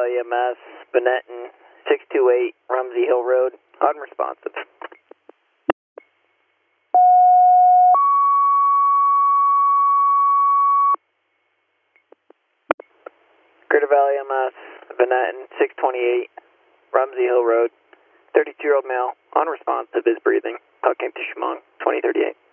Valley EMS, Benetton, 628 Rumsey Hill Road, unresponsive. Greater Valley EMS, Benetton, 628 Rumsey Hill Road, 32-year-old male, unresponsive, is breathing. Call came to Chemung, 2038.